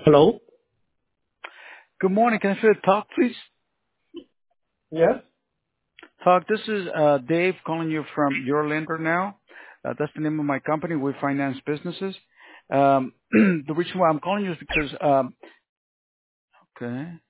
Hello? Good morning. Can I say talk, please? Yes? Talk. This is Dave calling you from Your Lender Now. That's the name of my company. We finance businesses. The reason why I'm calling you is because okay.